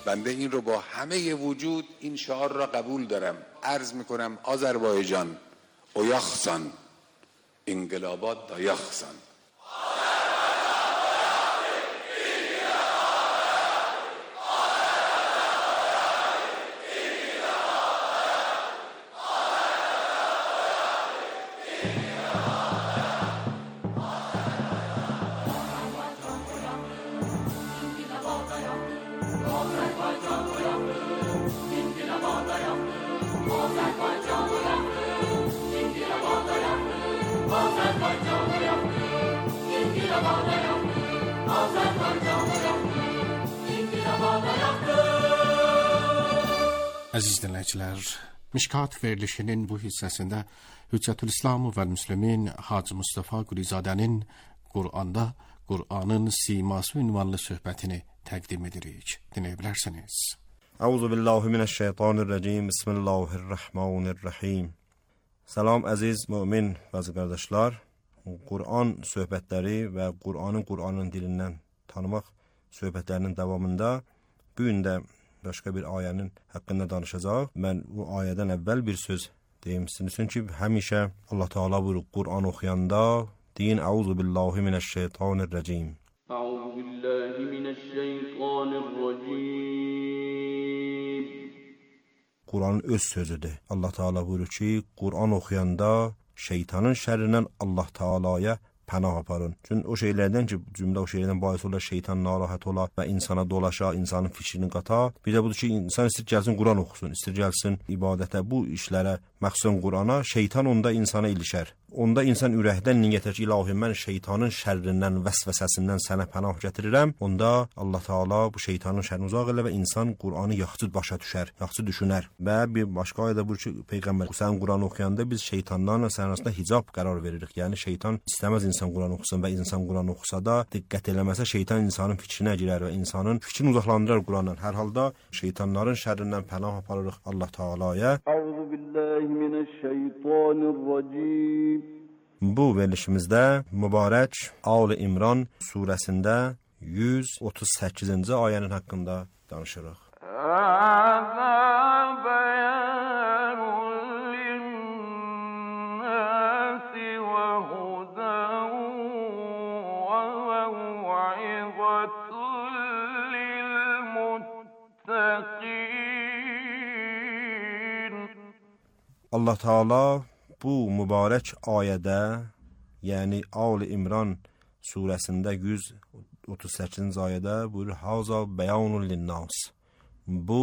بنده این رو با همه وجود این شعار را قبول دارم. عرض میکنم آذربایجان اویاخسان انقلابات دایاخسان. Aziz dinləyicilər, Mişkat verilişinin bu hissəsində Hüccətülislam və Müslimin Hacı Mustafa Qulizadənin Qur'anda Qur'anın siması ünvanlı söhbətini təqdim edirik. Dinləyə bilərsiniz. Euzubillahimineşşeytanirracim. Bismillahirrahmanirrahim. Salam əziz mümin bəzi qardaşlar. Qur'an söhbətləri və Qur'anın dilindən tanımaq söhbətlərinin davamında bu gün də başqa bir ayənin haqqında danışacaq. Mən bu ayədən əvvəl bir söz deyim sizin üçün ki, həmişə Allah Teala buyurur Qur'an oxuyanda deyin Euzubillahimineşşeytanirracim. Euzubillahimineşşeytanirracim. Qur'anın öz sözüdür. Allah Teala buyurur ki, Qur'an oxuyanda şeytanın şərrindən Allah Teala'ya pənah aparın. Çünki o şeylərdən ki, cümlə o şeylərdən bahis olar, şeytan narahat olar və insana dolaşa, insanın fikrini qata. Bir də budur ki, insan istir gəlsin Qur'an oxusun, istir gəlsin ibadətə, bu işlərə, məxsusən Qur'ana, şeytan onda insana ilişər. Onda insan ürəkdən niyyətə ki, ilahi mən şeytanın şərrindən, vəsvəsəsindən sənə pənah gətirirəm. Onda Allah Teala bu şeytanın şərrini uzaq elə və insan Qur'anı yaxşı başa düşər, yaxşı düşünər. Və bir başqa ayədə buyurur ki, Peyğəmbər sən Qur'an oxuyanda biz şeytanlarla sənin arasında hicab qərar veririk. Yəni şeytan istəməz insan Qur'an oxusun və insan Qur'an oxusa da diqqət eləməsə şeytan insanın fikrinə girər və insanın fikrini uzaqlandırar Qur'andan. Hər halda şeytanların şərrindən pənah aparırıq Allah Teala'ya. Euzubillahimineşşeytanirracim. Bu verilişimizdə mübarək Ali İmran surəsində 138-ci ayənin haqqında danışırıq. Allah Teala bu mübarək ayədə, yəni Ali İmran surəsində 138-ci ayədə buyurur: "Haza bəyanun linnas." Bu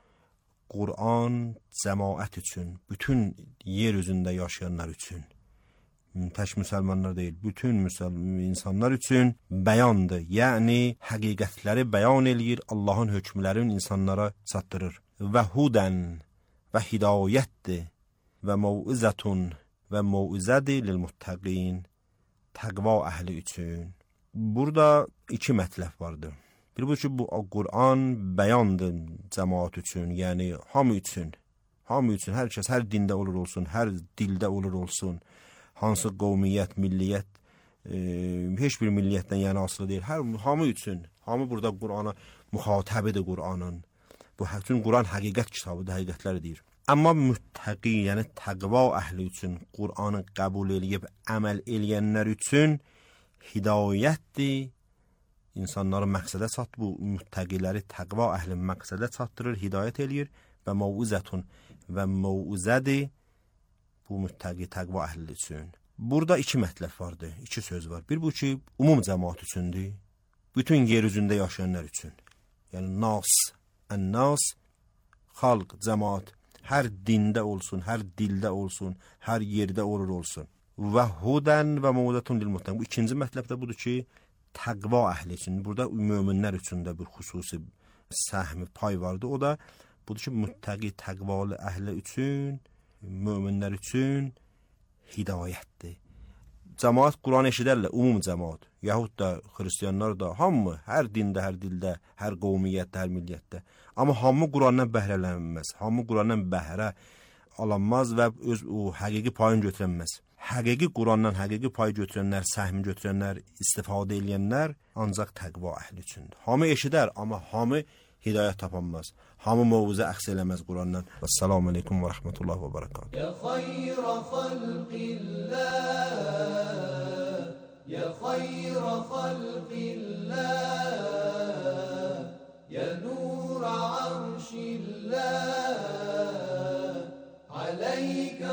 Qur'an cəmaət üçün, bütün yer üzündə yaşayanlar üçün, tək müsəlmanlar deyil, bütün insanlar üçün bəyandır. Yəni həqiqətləri bəyan eləyir, Allahın hökmlərini insanlara çatdırır. Və hudən və hidayətdir və mauizətun və mauzədir lilmuttəqin, təqva əhli üçün. Burada iki mətləb vardır. Bir bu ki, bu Qur'an bəyandır cəmaat üçün, yəni hamı üçün. Hamı üçün, hər kəs, hər dində olur olsun, hər dildə olur olsun. Hansı qovmiyyət, milliyyət, heç bir milliyyətdən yəni asılı deyil. Hamı üçün, hamı burada Qur'ana müxatabidir Qur'anın. Bu bütün Qur'an həqiqət kitabıdır, həqiqətləri deyir. Amma müttəqi, yəni təqva əhli üçün, Qur'anı qəbul eləyib əməl eləyənlər üçün hidayətdir. İnsanları məqsədə çatdırır, bu müttəqiləri təqva əhli məqsədə çatdırır, hidayət eləyir və mauzətun və mauzədir bu müttəqi təqva əhli üçün. Burada iki mətləb vardır, iki söz var. Bir bu ki, umum cəmaat üçündür, bütün yer üzündə yaşayanlar üçün. Yəni nas, ən-nas, xalq, cəmaat, hər dində olsun, hər dildə olsun, hər yerdə olur olsun. Və hudən və mauzətun lilmuttəqin. Bu ikinci mətləb də budur ki, təqva əhli üçün, burada möminlər üçün də bir xüsusi səhmi pay vardı. O da budur ki, müttəqi təqvalı əhli üçün, möminlər üçün hidayətdir. Cəmaat Qur'an eşidərlər, umum cəmaat, yahud da xristiyanlar da, hamı, hər dində, hər dildə, hər qovmiyyətdə, hər milliyyətdə. Amma hamı Qur'andan bəhrələnməz, hamı Qur'andan bəhrə alanmaz və öz o həqiqi payını götürənməz. Həqiqi Qur'andan həqiqi pay götürənlər, səhmi götürənlər, istifadə edənlər ancaq təqva əhli üçündür. Hamı eşidər, amma hamı hidayət tapanmaz. Hamı mövzə əxs eləməz Qurandan. Assalamu aleykum və rəhmətullahi və bərəkatuhu. Ya xayra xalqillah, ya xayra xalqillah, ya nur arşillah, aleyke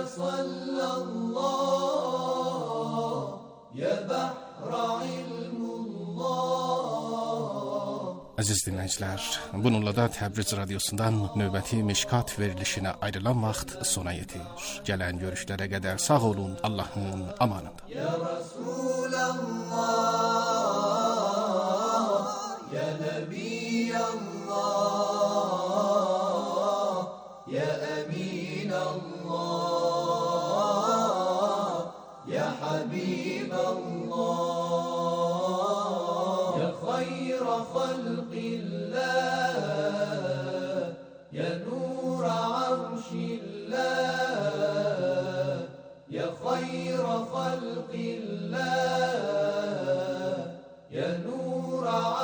sallallah, ya bahra ilmullah. Əziz dinləyicilər, bununla da Təbriz Radiosundan növbəti Mişkat verilişinə ayrılan vaxt sona yetir. Gələn görüşlərə qədər sağ olun, Allahın amanında. Ya Resulallah, ya Nebiyallah, ya Eminallah, ya Habiballah, ya khayra khalqillah, ya nur arşillah, ya khayra khalqillah, ya nur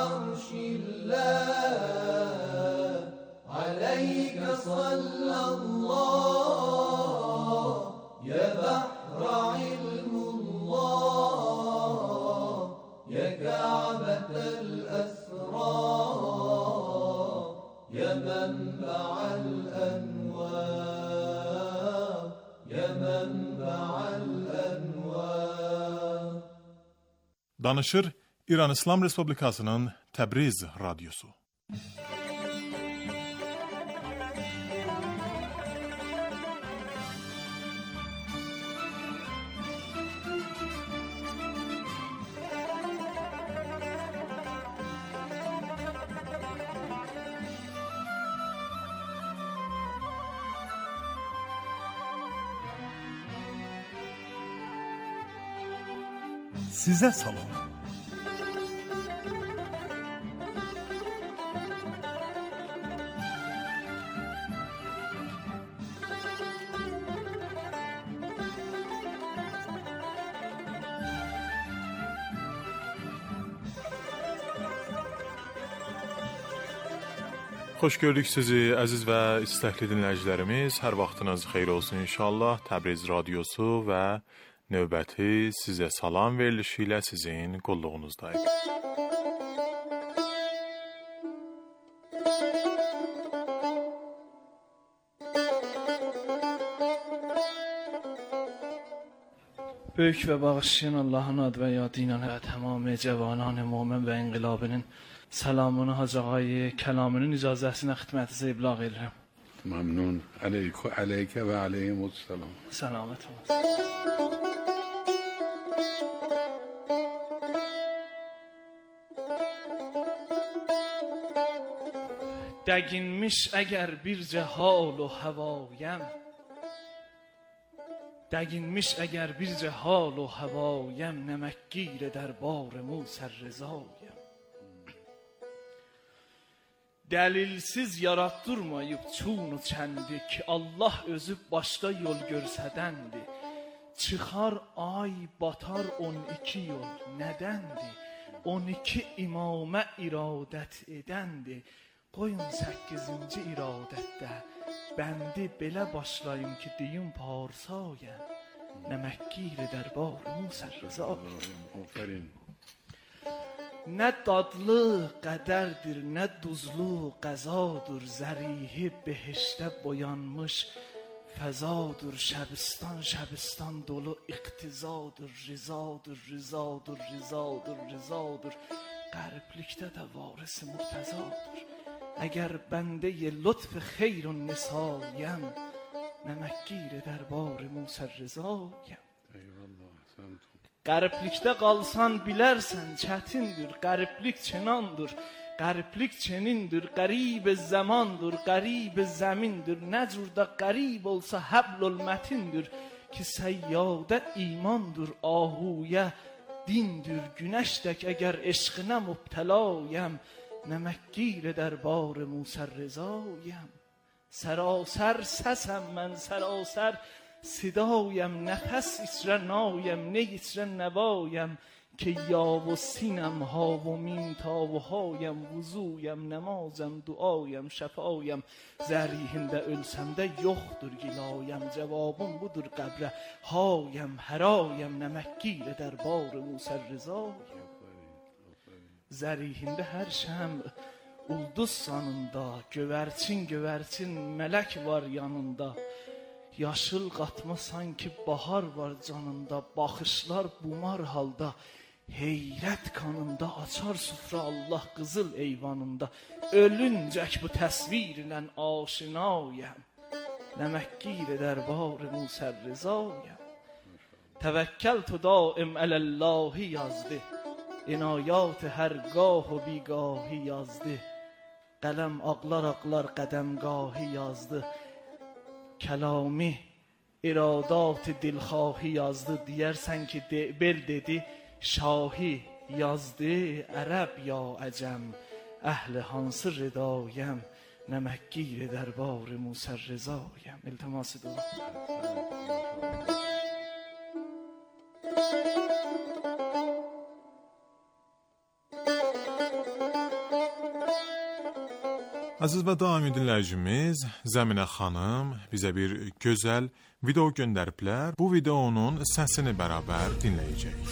arşillah, aleyke sallallah, ya bahra ilmullah, ya ka'betel esrar, ya menba'al envar, ya menba'al envar. Danışır İran İslam Respublikasının Təbriz Radyosu. Sizə salam. Xoş gördük sizi əziz və istəkli dinləyicilərimiz. Hər vaxtınız xeyir olsun inşallah. Təbriz Radyosu və növbəti sizə salam verilişi ilə sizin qulluğunuzdayıq. Böyük və bağışlayan Allahın adı və yadıyla tamam cavanان مومن və inqilabının salamını Hacı Ağay kəlamının icazəsinə xidmətinizə ibləğ edirəm. ممنون علیک و علیهم السلام. Səlamət olun. Dəginmiş əgər bircə hal o həvayəm, dəginmiş əgər bircə hal o həvayəm, nəməkkir dərbar Musa rızayəm. Dəlilsiz yaratdırmayıb çunu çəndi ki, Allah özü başqa yol görsədəndi. Çıxar ay, batar 12 yol, nədəndi? 12 imamə iradət edəndi. Qoyun 8-ci iradətdə bəndi belə başlayım ki, deyim parsayəm, nəməkkir dərbar Musa rızayəm. Nə dadlı qədərdir, nə duzlu qəzadır, zərihi behişdə boyanmış fəzadır, şəbistan şəbistan dolu iqtizadır, rizadır, rizadır, rizadır, rizadır, qəriblikdə də varisi murtəzadır. Əgər bəndə-i lütf xeyrun nisayəm, nəməkkir dərbar Musa rızayəm. Qəriblikdə qalsan bilərsən çətindir, qəriblik çinandır, qəriblik çenindir, qərib zamandır, qərib zəmindir, nə cürdə qərib olsa həblül mətindir, ki səyyadə imandır, ahuyə dindir, günəşdək əgər eşqinə mübtəlayəm, nəməkkir dərbar Musa rızayəm. Sərasər səsəm mən, sərasər sidayəm, nəfəs içrə nayəm, ne içrə nəvayəm, که یا و سینم ها و میم تا و هایم vuzuyam namazam duayam şefayam zerihinde ölsem de yoktur gilayem cevabım budur qabre hayem herayem ne Mekkire derbar Musa Rızayem zerihinde her şem ulduz sanında göverçin melek var yanında yaşıl qatma sanki bahar var canında baxışlar bumar halda heyrət kanında açar sufra Allah qızıl eyvanında ölüncək bu təsvirlə aşinayəm nə Məkkire dərbar Musa Rızayəm təvəkkəltu daim ələllahi yazdı inayat hər gah و بیگاهی yazdı qələm ağlar qədəmgahi yazdı kəlami iradat dilxahi yazdı deyərsən ki bel dedi şahi yazdı ərəb ya əcəm əhl hansı ridayəm nə Məkkire dərbar Musa Rızayəm iltiması dua Aziz və daimi dinləyicimiz Zəminə xanım bizə bir gözəl video göndəriblər. Bu videonun səsini bərabər dinləyəcəyik.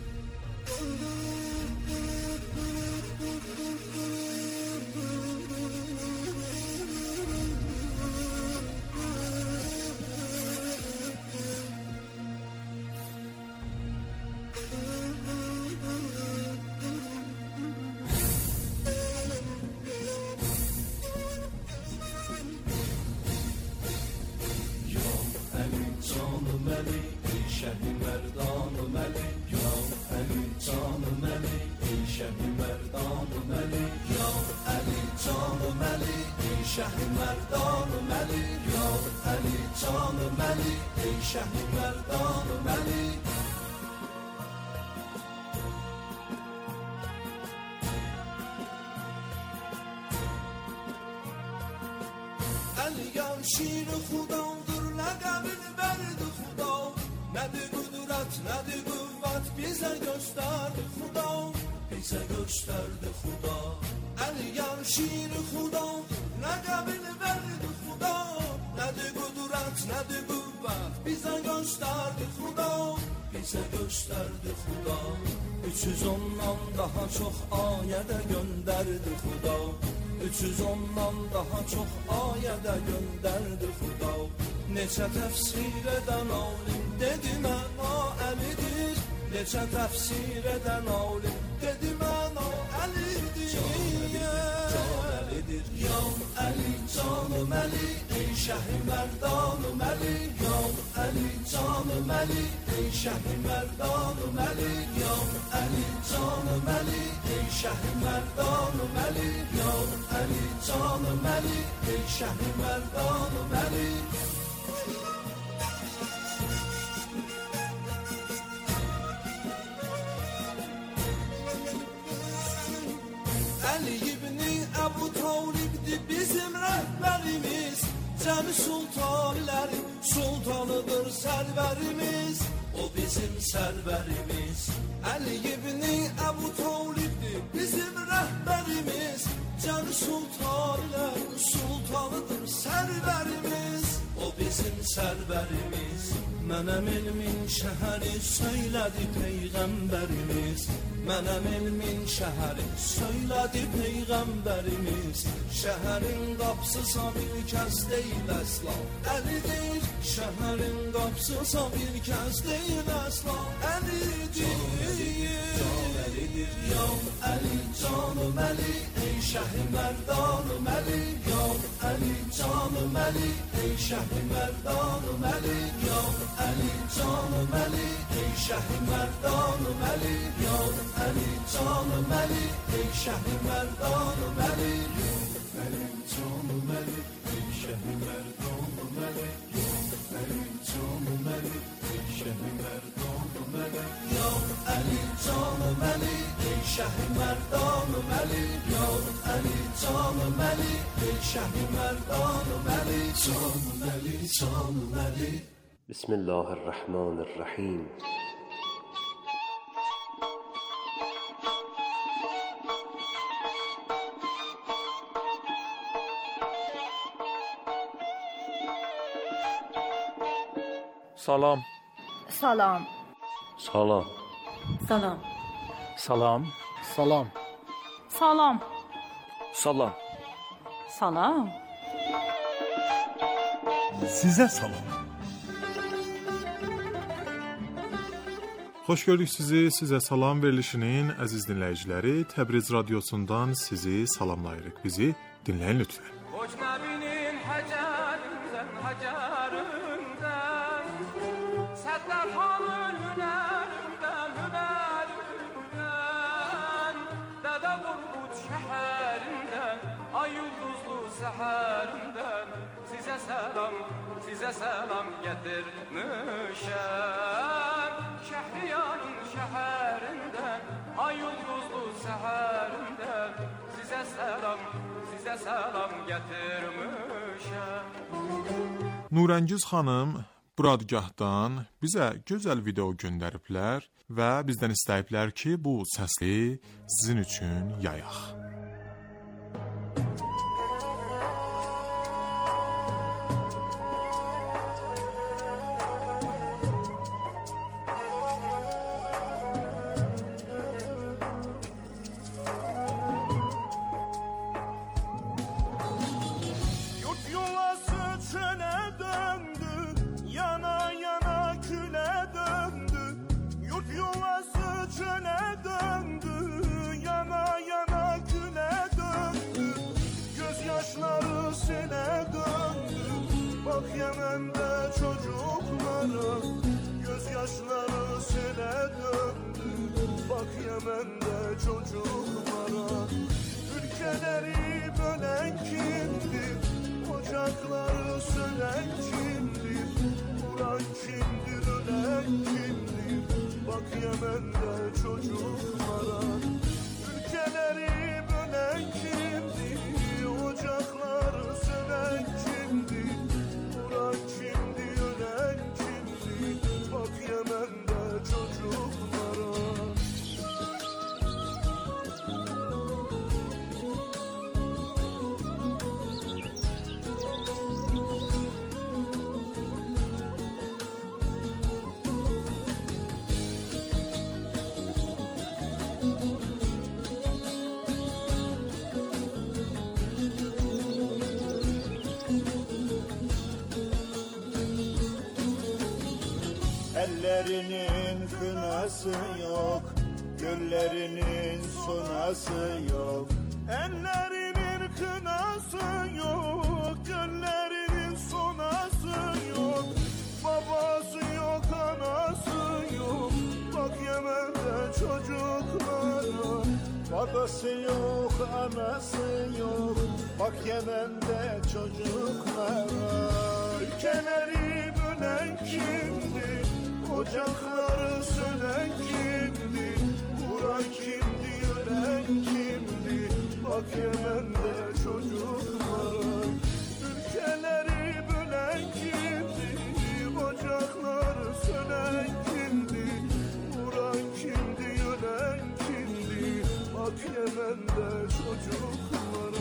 علیان شیر خداdır لقبını verdi Xuda Nədir qudrat, nədir qüvvət bizə göstərdi Xuda Bizə göstərdi Xuda Əliyan şir Xudadır laqabını verdi Xuda Nədir qudrat, nədir qüvvət bizə göstərdi Xuda Bizə göstərdi Xuda 310'dan daha çox ayədə göndərdi Xuda 310'dan daha çox ayədə göndərdi Xuda Neçə təfsir edən alim dedi məna əlidir Neçə təfsir edən alim dedi məna əlidir Ya Əli canım Əli ey şəhri mərdanım Əli Ya Əli canım Əli ey şəhri mərdanım Əli Ya Əli canım Əli ey şəhri mərdanım Əli Ya Əli canım Əli ey şəhri mərdanım Əli Əli ibn-i Əbu Talib'dir bizim rəhbərimiz Cəmi sultanlərin sultanıdır sərvərimiz O bizim sərvərimiz Əli ibn-i Əbu Talib'dir bizim rəhbərimiz Cəmi sultanlərin sultanıdır sərvərimiz O bizim sərvərimiz Mənəm elmin şəhəri söylədi Peyğəmbərimiz Mənəm elmin şəhəri söylədi Peyğəmbərimiz Şəhərin qapsısa bir kəs deyil əsla Əlidir Şəhərin qapsısa bir kəs deyil əsla Əlidir Ya Əli canım Əli ey şəhri mərdanım Əli Ya Əli canım Əli ey şəhri mərdanım Əli Ya Əli canım Əli ey şəhri mərdanım Əli Ya Əli canım Əli ey şəhri mərdanım Əli Əli canım Əli ey şəhri mərdanım Əli Ya Əli canım Əli ey şəhri mərdanım Əli Ya Əli canım Əli ey şəhri mərdanım Əli Ya Əli canım Əli ey şəhri mərdanım Əli Canım Əli canım Əli بسم الله الرحمن الرحیم سلام. سلام. سلام. سلام. سلام. سلام. سلام. Salam. سلام. Sizə salam. Xoş gördük sizi. Sizə salam verilişinin əziz dinləyiciləri, Təbriz radiosundan sizi salamlayırıq. Bizi dinləyin lütfən. Hocnabinin həcərindən, həcərindən, Səddərxanın hünərindən, hünərindən, Dədə Qorqud şəhərindən, ay ulduzlu səhərindən, sizə salam gətirmişəm. Şəhriyanın şəhərindən, ay ulduzlu səhərindən, sizə salam gətirmişəm. Nurəngiz xanım Buradgahdan bizə gözəl video göndəriblər və bizdən istəyiblər ki, bu səsli sizin üçün yayaq. Ellerinin kınası yok, göllerinin sonası yok. Ellerinin kınası yok, göllerinin sonası yok. Babası yok, anası yok, bak Yemen'de çocuklara. Babası yok, anası yok, bak Yemen'de çocuklara. Ülkeleri bölen kimdi? Ocakları sönen kimdi? Vuran kimdi? Ölen kimdi? Bak Yemen'de çocuklara. Ülkeleri bölen kimdi? Ocakları sönen kimdi? Vuran kimdi? Ölen kimdi? Bak Yemen'de çocuklara.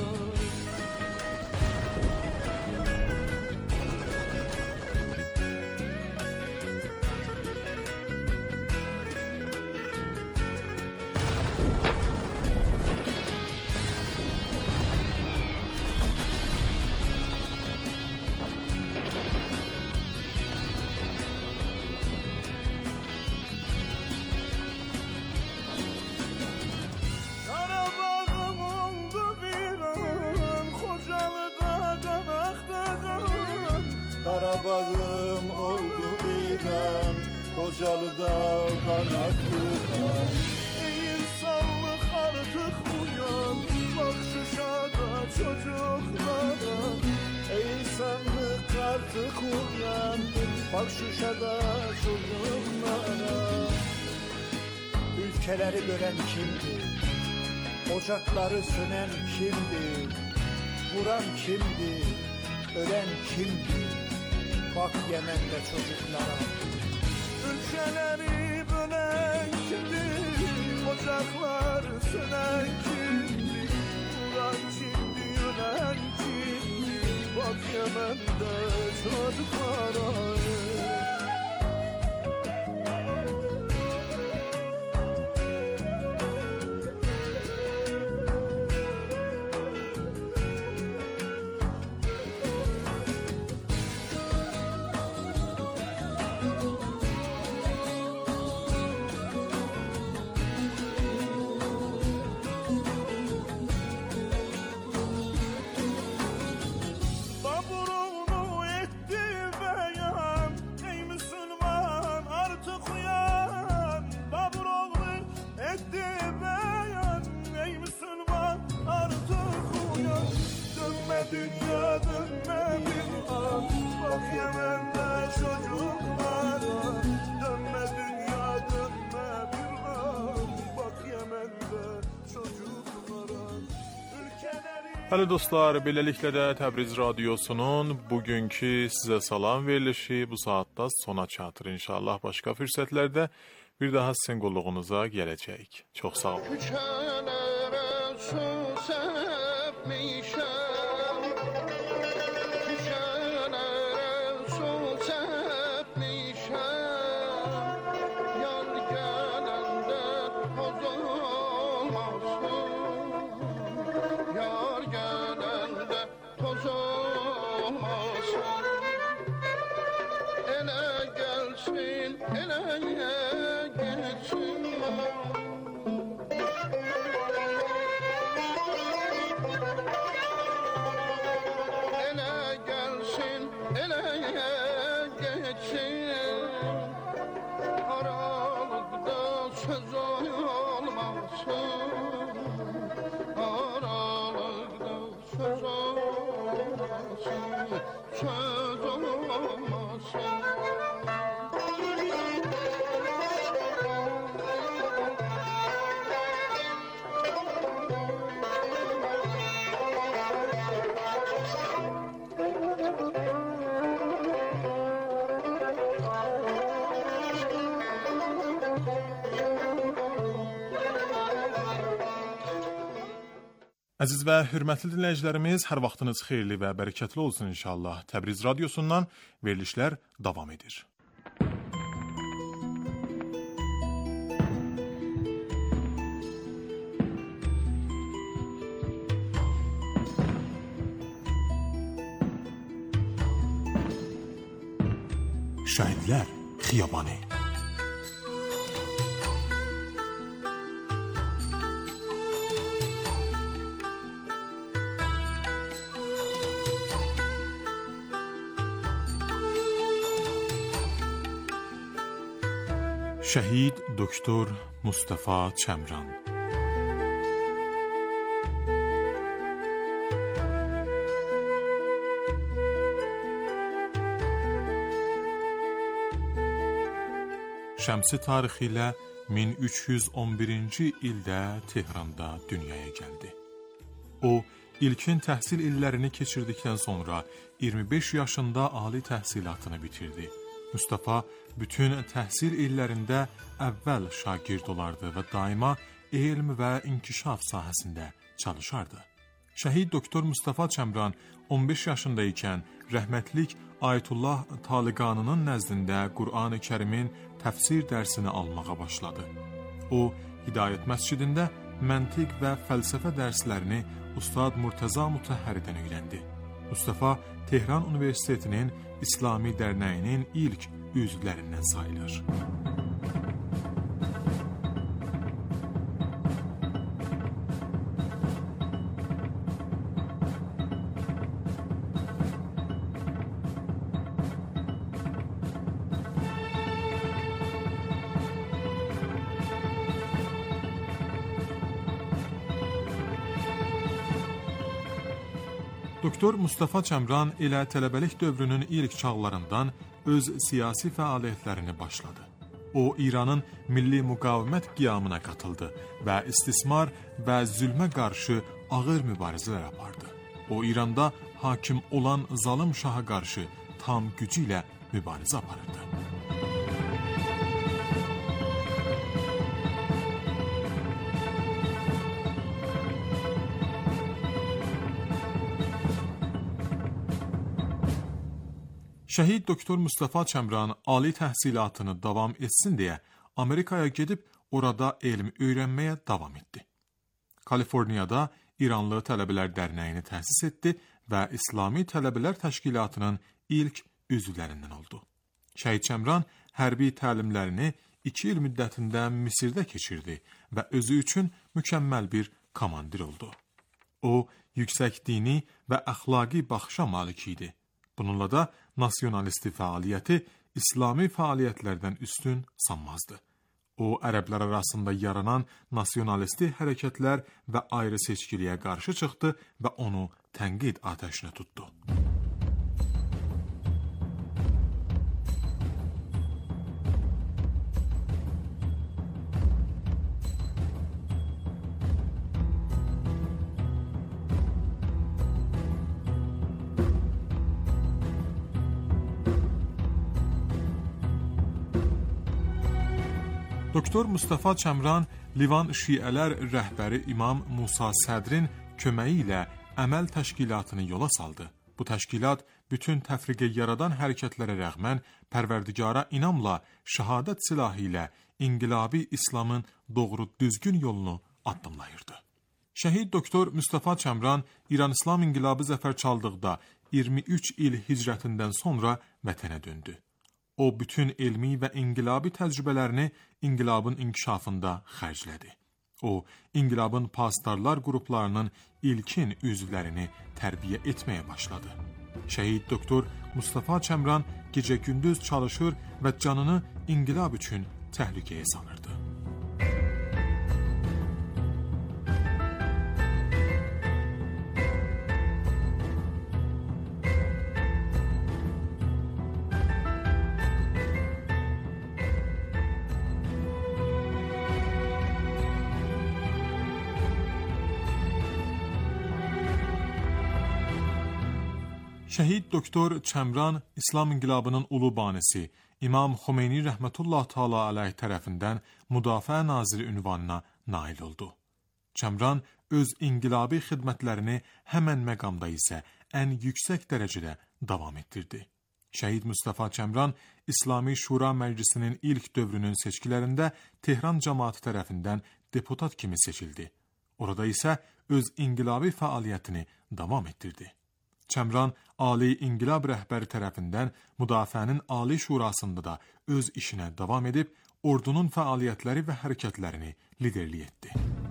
Karabağım oldu birden, Kocalı'da kanatlıdan. Ey insanlık artık uyan, bak Şuşa'da çocuklara. Ey insanlık artık uyan, bak Şuşa'da çocuklara. Ülkeleri bölen kimdi? Ocakları sönen kimdi? Vuran kimdi? Ölen kimdi? Bak Yemen'de çocuklara. Ülkeleri bölen kimdi? Ocaklar sönen kimdi? Vuran kimdi? Ölen kimdi? Bak Yemen'de çocuklara. Bəli dostlar, beləliklə də Təbriz Radiosunun bugünkü sizə salam verilişi bu saatda sona çatır. İnşallah başqa fürsətlərdə bir daha sizin qulluğunuza gələcəyik. Çox sağ olun. Əziz və hörmətli dinləyicilərimiz, hər vaxtınız xeyirli və bərəkətli olsun inşallah. Təbriz Radiosundan verilişlər davam edir. Şəhidlər Xiyabanı. Şəhid Doktor Mustafa Çəmran. Şəmsi tarixi ilə 1311-ci ildə Tehranda dünyaya gəldi. O, ilkin təhsil illərini keçirdikdən sonra 25 yaşında ali təhsilatını bitirdi. Mustafa bütün təhsil illərində əvvəl şagird olardı və daima elm və inkişaf sahəsində çalışardı. Şəhid Doktor Mustafa Çəmran 15 yaşında ikən rəhmətlik Ayətullah Taliqanının nəzdində Qur'an-ı Kərimin təfsir dərsini almağa başladı. O, Hidayət məscidində məntiq və fəlsəfə dərslərini Ustad Murtəza Mutəhhəridən öyrəndi. Mustafa Tehran Universitetinin İslami Dərnəyinin ilk üzvlərindən sayılır. Doktor Mustafa Çəmran elə tələbəlik dövrünün ilk çağlarından öz siyasi fəaliyyətlərini başladı. O, İranın milli müqavimət qiyamına qatıldı və istismar və zülmə qarşı ağır mübarizələr apardı. O, İranda hakim olan zalım şaha qarşı tam gücü ilə mübarizə aparırdı. Şəhid Doktor Mustafa Çəmran ali təhsilatını davam etsin deyə Amerikaya gedib orada elm öyrənməyə davam etdi. Kaliforniyada İranlı Tələbələr Dərnəyini təsis etdi və İslami Tələbələr Təşkilatının ilk üzvlərindən oldu. Şəhid Çəmran hərbi təlimlərini 2 il müddətində Misirdə keçirdi və özü üçün mükəmməl bir komandir oldu. O, yüksək dini və əxlaqi baxışa malik idi. Bununla da nasyonalisti fəaliyyəti İslami fəaliyyətlərdən üstün sanmazdı. O, ərəblər arasında yaranan nasyonalisti hərəkətlər və ayrı seçkiliyə qarşı çıxdı və onu tənqid atəşinə tutdu. Doktor Mustafa Çəmran Livan Şiələr rəhbəri İmam Musa Sədrin köməyi ilə əməl təşkilatını yola saldı. Bu təşkilat bütün təfriqə yaradan hərəkətlərə rəğmən Pərverdigara inamla, şəhadət silahı ilə inqilabi İslamın doğru düzgün yolunu addımlayırdı. Şəhid doktor Mustafa Çəmran İran İslam inqilabı zəfər çaldıqda 23 il hicrətindən sonra vətənə döndü. O, bütün elmi və inqilabi təcrübələrini inqilabın inkişafında xərclədi. O, inqilabın pasdarlar qruplarının ilkin üzvlərini tərbiyə etməyə başladı. Şəhid doktor Mustafa Çəmran gecə-gündüz çalışır və canını inqilab üçün təhlükəyə salırdı. Şəhid doktor Çəmran İslam inqilabının ulu banisi İmam Xomeyni rəhmətullah təala aleyh tərəfindən Müdafiə naziri ünvanına nail oldu. Çəmran öz inqilabi xidmətlərini həmən məqamda isə ən yüksək dərəcədə davam etdirdi. Şəhid Mustafa Çəmran İslami Şura Məclisinin ilk dövrünün seçkilərində Tehran cəmaatı tərəfindən deputat kimi seçildi. Orada isə öz inqilabi fəaliyyətini davam etdirdi. Çəmran Ali İnqilab rəhbəri tərəfindən Müdafiənin Ali Şurasında da öz işinə davam edib, ordunun fəaliyyətləri və hərəkətlərini liderlik etdi.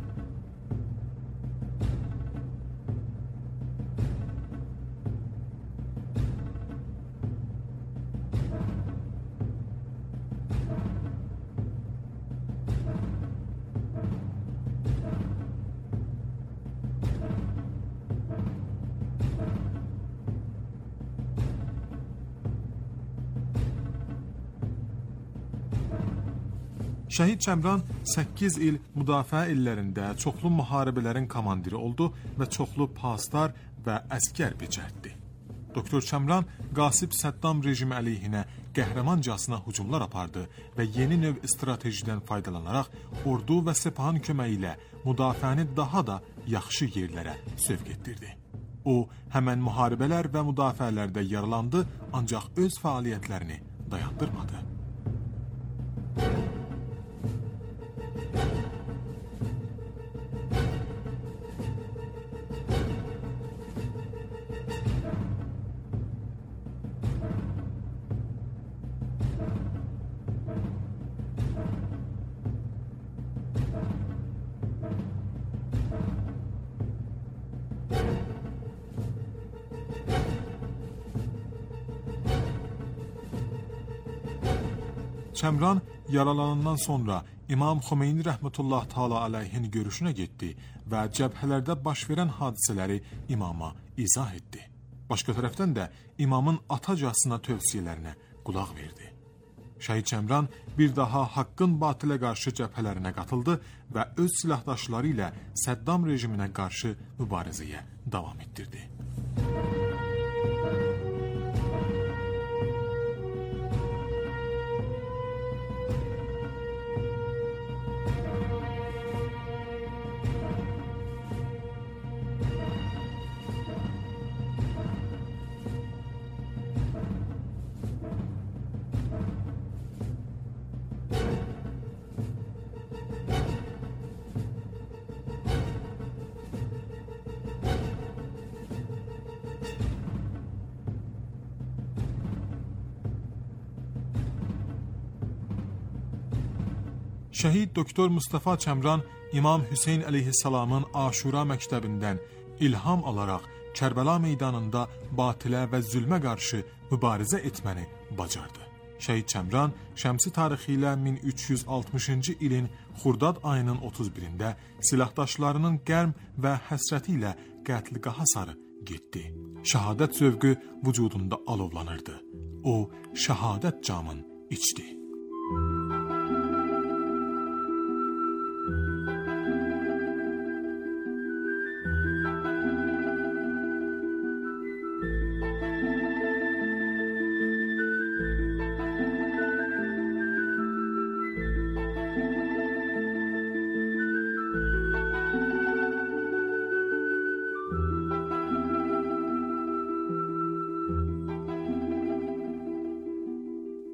Şəhid Çəmran 8 il müdafiə illərində çoxlu müharibələrin komandiri oldu və çoxlu pasdar və əskər becərdi. Doktor Çəmran qasib Səddam rejimi əleyhinə qəhrəmancasına hücumlar apardı və yeni növ stratejidən faydalanaraq ordu və sepahın köməyi ilə müdafiəni daha da yaxşı yerlərə sövq etdirdi. O, həmən müharibələr və müdafiələrdə yaralandı, ancaq öz fəaliyyətlərini dayandırmadı. Çəmran yaralanandan sonra İmam Xomeyni rəhmətullah təala aleyhin görüşünə getdi və cəbhələrdə baş verən hadisələri imama izah etdi. Başqa tərəfdən də imamın atacasına tövsiyələrinə qulaq verdi. Şəhid Çəmran bir daha haqqın batılə qarşı cəbhələrinə qatıldı və öz silahdaşları ilə Səddam rejiminə qarşı mübarizəyə davam etdirdi. Şəhid doktor Mustafa Çəmran İmam Hüseyn əleyhissalamın Aşura məktəbindən ilham alaraq Kərbəla meydanında batilə və zülmə qarşı mübarizə etməni bacardı. Şəhid Çəmran şəmsi tarixi ilə 1360-cı ilin Xurdad ayının 31-də silahdaşlarının qərm və həsrəti ilə qətliqaha sarı getdi. Şəhadət zövqü vücudunda alovlanırdı. O, şəhadət camın içdi.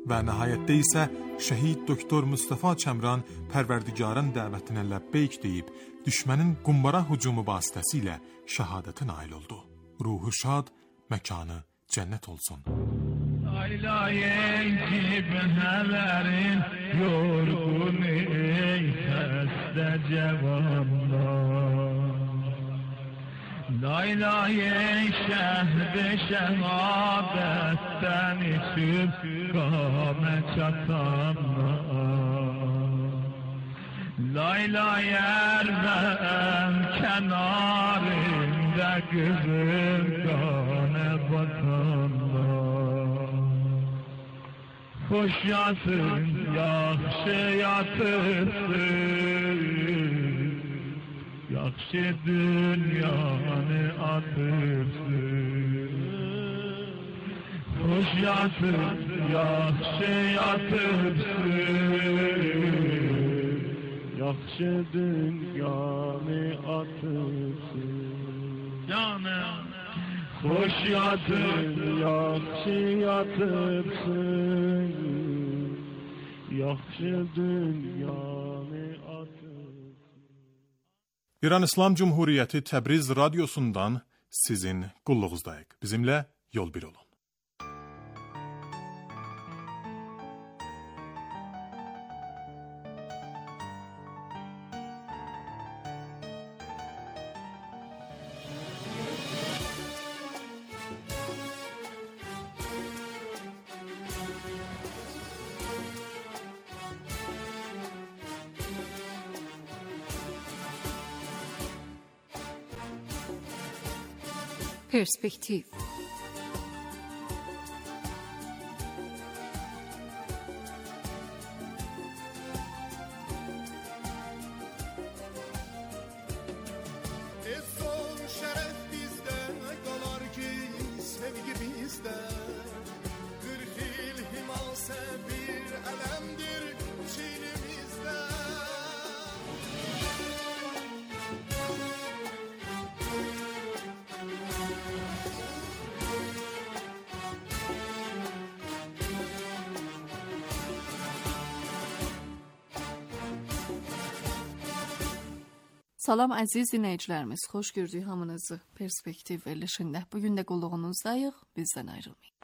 və nəhayətdə isə şəhid doktor Mustafa Çəmran Pərverdigarın dəvətinə ləbbeyk deyib, düşmənin qumbara hücumu vasitəsilə şəhadətə nail oldu. Ruhu şad, məkanı cənnət olsun. Aylayın ki benhelerin yorgun ey xəstə cavanlar. Laylayın şəhd-i şəhadətdən içib qamə çatanlar. Laylayər mən kənarında qızıl qanə batanlar. Xoş yatın, yaxşı yatırsın, yaxşı dünyanı atırsın. Xoş yatın, yaxşı yatırsın, yaxşı dünyanı atırsın. Canım, xoş yatın, yaxşı yatırsın, yaxşı dünyanı atırsın. İran İslam Cumhuriyyəti Təbriz radiosundan sizin qulluğuzdayıq. Bizimlə yol bir olun. Perspektiv. Salam əziz dinləyicilərimiz, xoş gördük hamınızı Perspektiv verilişində. Bugün də qulluğunuzdayıq, bizdən ayrılmayın.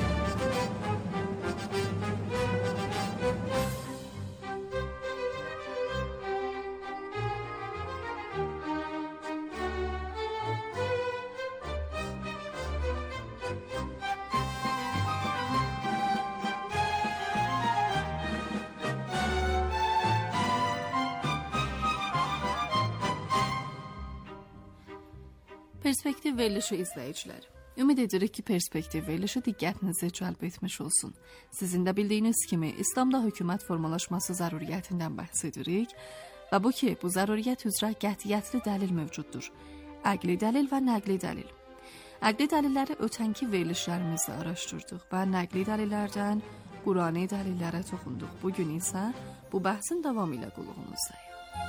Perspektiv verilişi izləyiciləri. Ümid edirik ki, Perspektiv verilişi diqqətinizi cəlb etmiş olsun. Sizin də bildiyiniz kimi, İslamda hökumət formalaşması zəruriyyətindən bəhs edirik və bu ki, bu zəruriyyət üzrə qətiyyətli dəlil mövcuddur. Əqli dəlil və nəqli dəlil. Əqli dəlilləri ötənki verilişlərimizdə araşdırdıq və nəqli dəlillərdən Qurani dəlillərə toxunduq. Bugün isə bu bəhsin davamı ilə qulluğunuzdayıq.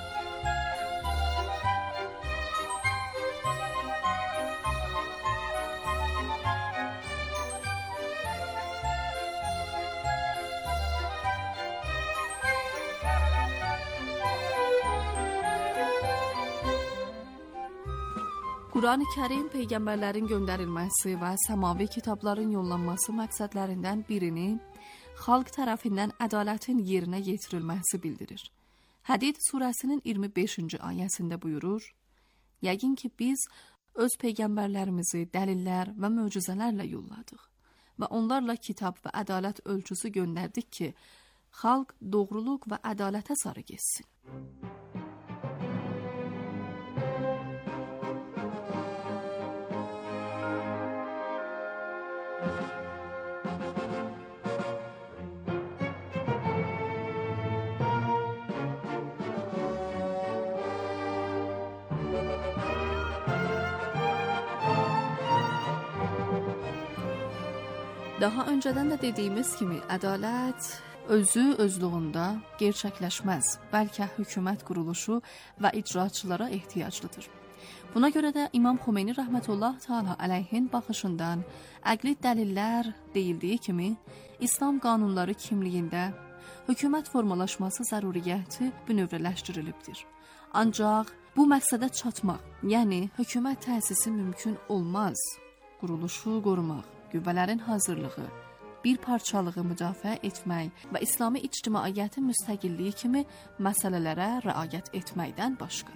Qurani-Kərim peyğəmbərlərin göndərilməsi və səmavi kitabların yollanması məqsədlərindən birini xalq tərəfindən ədalətin yerinə yetirilməsi bildirir. Hədid surəsinin 25-ci ayəsində buyurur: Yəqin ki, biz öz peyğəmbərlərimizi dəlillər və möcüzələrlə yolladıq və onlarla kitab və ədalət ölçüsü göndərdik ki, xalq doğruluq və ədalətə sarı getsin. Daha öncədən də dediyimiz kimi, ədalət özü özlüğündə gerçəkləşməz, bəlkə hökumət quruluşu və icraçılara ehtiyaclıdır. Buna görə də İmam Xomeyni rəhmətullah təala əleyhin baxışından əqli dəlillər deyildiyi kimi İslam qanunları kimliyində hökumət formalaşması zəruriyyəti bünövrələşdirilibdir. Ancaq bu məqsədə çatmaq, yəni hökumət təsisi mümkün olmaz. Quruluşu qorumaq, qüvvələrin hazırlığı, bir parçalığı müdafiə etmək və İslami ictimaiyyətin müstəqilliyi kimi məsələlərə riayət etməkdən başqa.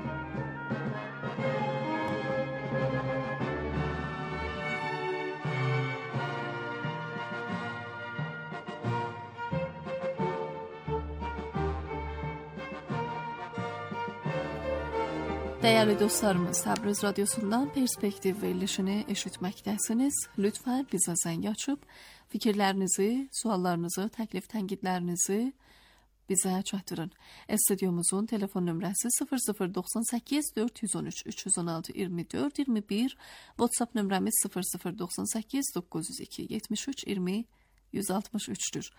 Dəyərli dostlarımız, Təbriz radiosundan Perspektiv verilişini eşitməkdəsiniz. Lütfən bizə zəng açıb fikirlərinizi, suallarınızı, təklif tənqidlərinizi bizə çatdırın. Studyomuzun telefon nömrəsi 0098 413 316 24 21, WhatsApp nömrəmiz 0098 902 73 20 163'dür.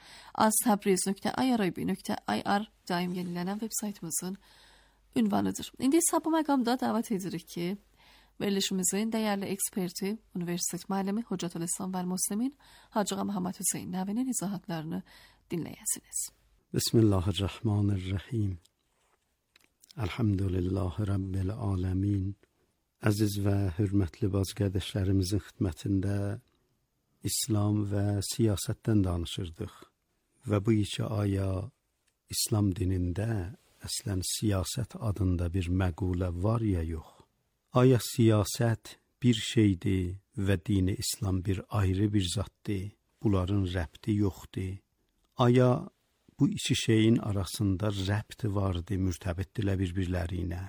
aztabriz.irib.ir daim yenilenen web saytımızın ünvanıdır. İndi isə bu məqamda dəvət edirik ki, verilişimizin dəyərli eksperti, universitet müəllimi Hocatülislam və Müslimin Hacı Məhəmməd Hüseyn Nəvinin izahatlarını dinləyəsiniz. Bismillahirrahmanirrahim. Elhamdülillahi Rabbil alemin. Əziz və hörmətli baz qardaşlarımızın xidmətində İslam və siyasətdən danışırdıq. Və bu iki aya İslam dinində əslən siyasət adında bir məqulə var ya yox. Aya siyasət bir şeydir və dini İslam bir ayrı bir zatdır. Bunların rəbti yoxdur. Aya bu iki şeyin arasında rəbti vardır, mürtəbitdirlər bir-birləri ilə.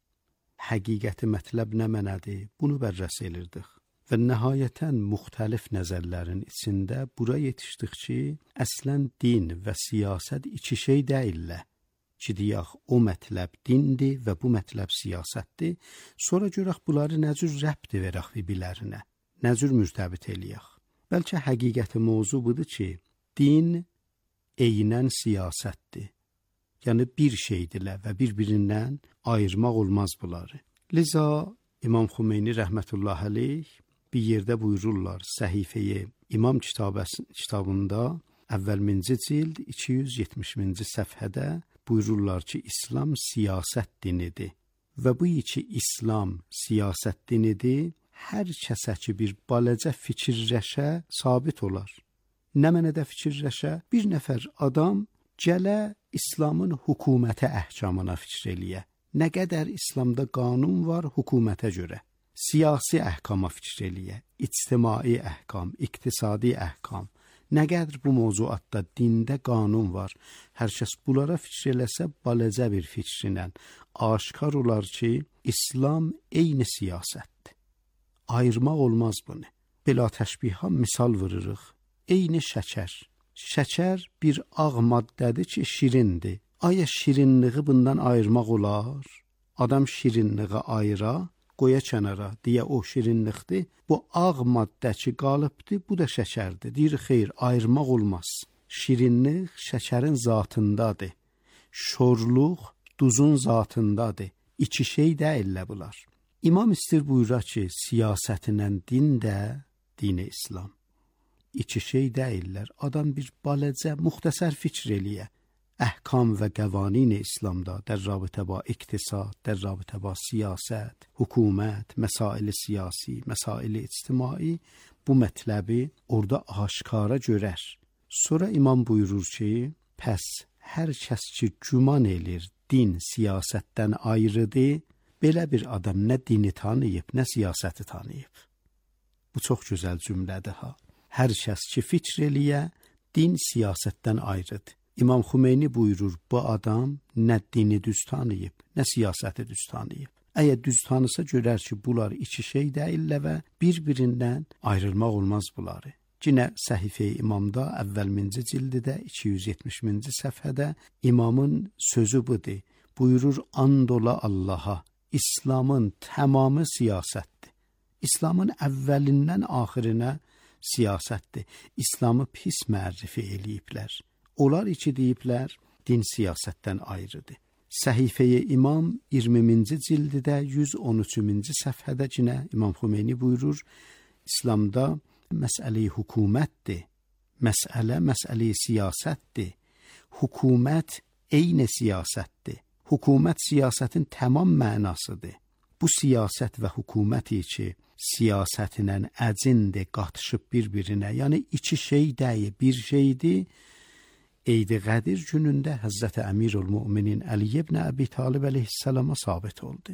Həqiqəti mətləb nə mənədir? Bunu bərrəs elirdik. Və nəhayətən müxtəlif nəzərlərin içində bura yetişdik ki, əslən din və siyasət iki şey deyillər. Ki deyək, o mətləb dindir və bu mətləb siyasətdir. Sonra görək bunları nə cür rəbd verək bir-birlərinə, nə cür mürtəbit eləyək. Bəlkə həqiqəti mövzu budur ki, din eynən siyasətdir. Yəni bir şeydirlər və bir-birindən ayırmaq olmaz bunları. Liza İmam Xomeyni rəhmətullah əleyh bir yerdə buyururlar Səhifəyə İmam kitabında əvvəlminci cild 270-ci səfhədə buyururlar ki, İslam siyasət dinidir. Və bu iki İslam siyasət dinidir, hər kəsə ki bir balacə fikirləşə sabit olar. Nə mənədə fikirləşə? Bir nəfər adam gələ İslamın hökumətə əhkamına fikir eləyə. Nə qədər İslamda qanun var hökumətə görə. Siyasi əhkama fikir eləyə. İctimai əhkam, iqtisadi əhkam. Nə qədər bu mövzuatda dində qanun var, hər kəs bunlara fikir eləsə balacə bir fikrinlə aşkar olar ki, İslam eyni siyasətdir. Ayırmaq olmaz bunu. Belə təşbiha misal vurırıq. Eyni şəkər. Şəkər bir ağ maddədir ki, şirindir. Aya şirinliği bundan ayırmaq olar? Adam şirinliği ayıra, qoya kənara, deyə o şirinlikdir. Bu ağ maddə ki qalıbdır, bu da şəkərdir. Deyir, xeyr, ayırmaq olmaz. Şirinlik şəkərin zatındadır. Şorluq duzun zatındadır. İki şey deyillər bunlar. İmam istir buyurar ki, siyasətinlə din də dini İslam. İki şey deyillər. Adam bir balacə, müxtəsər fikr eləyə. Əhkam və qəvanin-i İslamda در رابطه با اقتصاد، در رابطه با siyasət, hökumət, məsail siyasi, məsail ictimai bu mətləbi orada aşkara görər. Sonra imam buyurur ki, pəs hər kəs ki güman elir din siyasətdən ayrıdır, belə bir adam nə dini tanıyıb, nə siyasəti tanıyıb. Bu çox gözəl cümlədir ha. Hər kəs ki fikr eləyə, din siyasətdən ayrıdır. İmam Xomeyni buyurur, bu adam nə dini düz tanıyıb, nə siyasəti düz tanıyıb. Əgər düz tanısa görər ki, bunlar iki şey deyillər və bir-birindən ayrılmaq olmaz bunları. Yine Səhifə-i İmamda əvvəlminci cildidə 270-ci səfhədə imamın sözü budur. Buyurur, and ola Allaha, İslamın tamamı siyasətdir. İslamın əvvəlindən axirinə siyasətdir. İslamı pis mərrifi eləyiblər. Onlar iki deyiblər, din siyasətdən ayrıdır. Səhifə-i İmam 20-ci cildidə 113-cü səfhədə cinə İmam Xomeyni buyurur, İslamda məsələ-i hökumətdir. Məsələ-i siyasətdir. Hökumət eyni siyasətdir. Hökumət siyasətin tamam mənasıdır. Bu siyasət və hökuməti ki, siyasətinə əcindir, qatışıb bir-birinə, yəni iki şey deyil, bir şeydir. Eid-i Qədir günündə Həzrəti Əmirül-Müminin Əli ibn Əbi Talib əleyhissalama sabit oldu.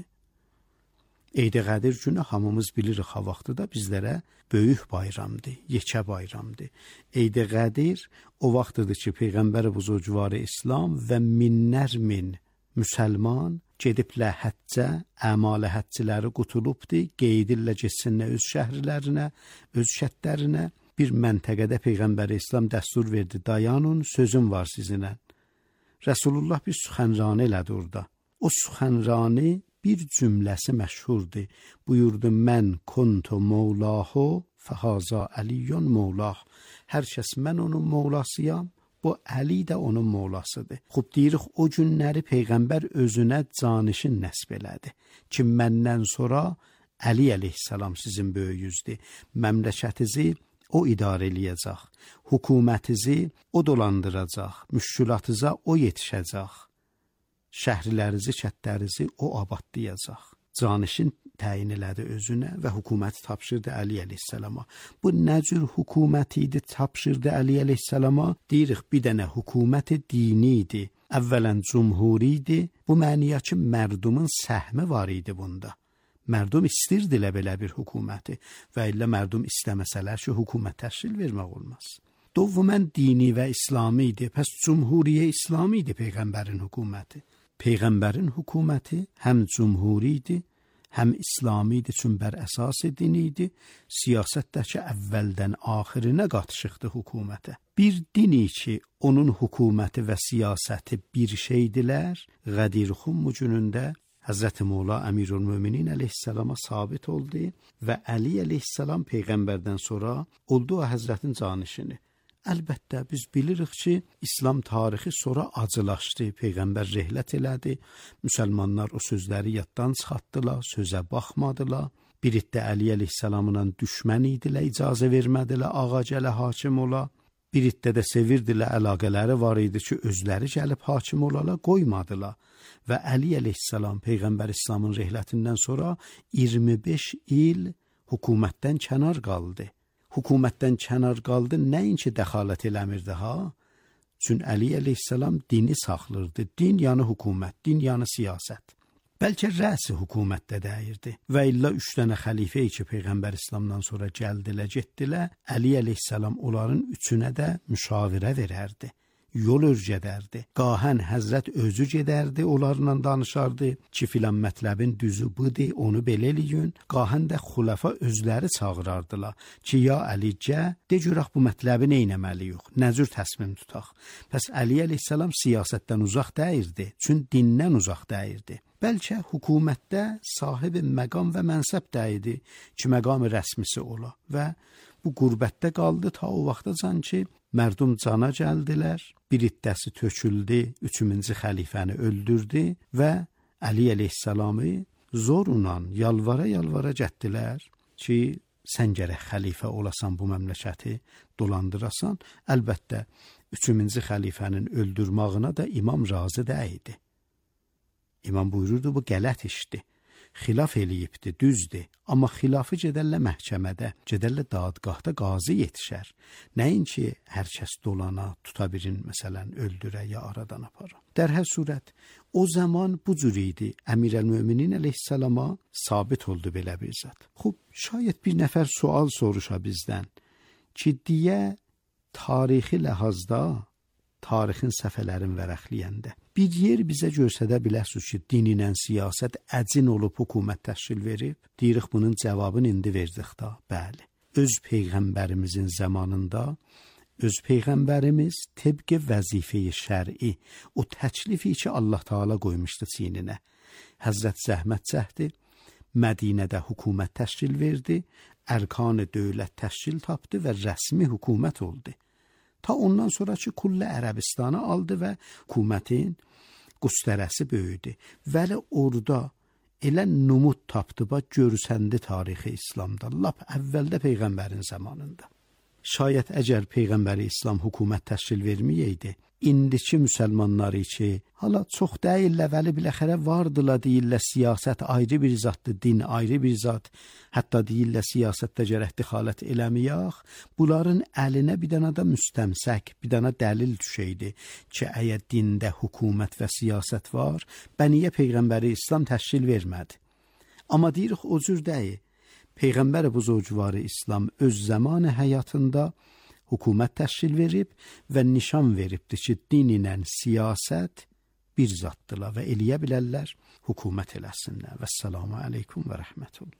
Eid-i Qədir günü hamımız bilirik, ha vaxtı da bizlərə böyük bayramdır, yekə bayramdır. Eid-i Qədir o vaxtıdır ki, Peyğəmbər buzurgvarı İslam və minlər min müsəlman gediblə həccə, əmalə həccələri qutulubdur, qeydirlə getsinlər öz şəhərlərinə, öz şəhərlərinə. Bir məntəqədə Peyğəmbər İslam dəstur verdi, dayanın, sözüm var sizinlə. Rəsulullah bir süxənranı elədi orada. O süxənranı bir cümləsi məşhurdur. Buyurdu, mən kuntu mevlahu fəhaza Əliyyun mevlah. Hər kəs mən onun mevlasıyam, bu Əli də onun mevlasıdır. Xub deyirik, o günləri Peyğəmbər özünə canişin nəsb elədi ki, məndən sonra Əli əleyhissalam sizin böyüyüzdür. Məmləkətizi o idarə eləyəcək, hökumətizi o dolandıracaq, müşkülatınıza o yetişəcək, şəhərlərinizi, kətlərinizi o abadlayacaq. Canişin təyin elədi özünə və hökuməti tapşırdı Əli əleyhissalama. Bu nə cür hökumət idi tapşırdı Əli əleyhissalama? Deyirik, bir dənə hökuməti dini idi. Əvvələn cumhuri idi. Bu məniyə ki, mərdumun səhmi var idi bunda. Mərdum istirdilə belə bir hökuməti və illə mərdum istəməsələr ki, hökumət təşkil vermək olmaz. Dovvumən dini və İslami idi, pəs cumhuriyə İslami idi Peyğəmbərin hökuməti. Peyğəmbərin hökuməti həm cumhuri idi, həm İslami idi, çün bər əsas dini idi. Siyasətdəki əvvəldən axirinə qatışıqdı hökumətə. Bir dini ki, onun hökuməti və siyasəti bir şeydilər, Qədirxum günündə Həzrəti Mola Əmirül-Müminin əleyhissalama sabit oldu və Əli əleyhissalam Peyğəmbərdən sonra oldu o Həzrətin canişini. Əlbəttə, biz bilirik ki, İslam tarixi sonra acılaşdı, Peyğəmbər rehlət elədi, müsəlmanlar o sözləri yaddan çıxartdılar, sözə baxmadılar. Biri də Əli əleyhissalamla düşmən idilər, icazə vermədilər, ağa gələ hakim ola. Bir iddə də sevirdilər, əlaqələri var idi ki, özləri gəlib hakim olalar, qoymadılar. Və Əli əleyhissalam Peyğəmbər İslamın rehlətindən sonra 25 il hökumətdən kənar qaldı. Hökumətdən kənar qaldı, nəinki dəxalət eləmirdi ha? Çün Əli əleyhissalam dini saxlırdı. Din yanı hökumət, din yanı siyasət. Bəlkə rəsi hökumətdə dəyirdi. Və illa 3 dənə xəlifə ki, Peyğəmbər İslamdan sonra gəldilər, getdilər. Əli əleyhissalam onların üçünə də müşavirə verərdi. Yol örgədərdi. Qahən Həzrət özü gedərdi, onlarla danışardı ki, filan mətləbin düzü budur, onu belə eləyin. Qahən də xüləfa özləri çağırardılar ki, ya Əli, de görək bu mətləbi neynəməliyik, nə cür təsmim tutaq. Pəs Əli əleyhissalam siyasətdən uzaq dəyirdi, çün dindən uzaq dəyirdi. Bəlkə hökumətdə sahibi məqam və mənsəb dəyidi ki, məqam rəsmisi ola və bu qürbətdə qaldı ta o vaxtacan ki, mərdum cana gəldilər, bir iddəsi töküldü, 3-cü xəlifəni öldürdü və Əli əleyhissalamı zorla, yalvara getdilər ki, sən gərək xəlifə olasan, bu məmləkəti dolandırasan. Əlbəttə, 3-cü xəlifənin öldürmağına da imam razı deyildi. İmam buyururdu, bu qələt işdir. Xilaf eləyibdi, düzdür. Amma xilafı gedərlə məhkəmədə, gedərlə dadgahda qazi yetişər. Nəinki hər kəs dolana, tuta birin, məsələn, öldürə ya aradan apara. Dərhəl surət, o zaman bu cür idi. Əmirəl-Möminin əleyhissalama sabit oldu belə bir zat. Xub, şayət bir nəfər sual soruşa bizdən ki, deyə tarixi ləhazda, tarixin səfələrin vərəqləyəndə bir yer bizə görsədə biləsiniz ki, dininən siyasət əcin olub hökumət təşkil verib? Deyirik, bunun cavabını indi verdik da, bəli. Öz Peyğəmbərimizin zamanında, öz Peyğəmbərimiz təbqi vəzifəyi şər'i, o təklifi ki, Allah Teala qoymuşdu çiyninə. Həzrət zəhmət çəkdi, Mədinədə hökumət təşkil verdi, ərkan-ı dövlət təşkil tapdı və rəsmi hökumət oldu. Ta ondan sonraki Kullə Ərəbistanı aldı və hökumətin qustərəsi böyüdü. Vəli orada elə numud tapdı bax görürsəndi tarixi İslamda, lap əvvəldə peyğəmbərin zamanında. Şayət əgər peyğəmbəri İslam hökumət təşkil verməyəydi, indiki müsəlmanları ki, hala çox deyillə, vəli biləxərə vardıla deyillə, siyasət ayrı bir zatdır, din ayrı bir zat, hətta deyillə siyasətdə gərək dixalət eləməyək, bunların əlinə bir dənə də müstəmsək, bir dənə dəlil düşəydi ki, əgər dində hökumət və siyasət var, bəniyə peyğəmbəri İslam təşkil vermədi. Amma deyirik o cür deyil. Peyğəmbər buzurgvarı İslam öz zamanı həyatında hökumət təşkil verib və nişan veribdir ki, din ilə siyasət bir zatdırlar və eləyə bilərlər, hökumət eləsinlər. Vəssalamu aleykum və rəhmətullah.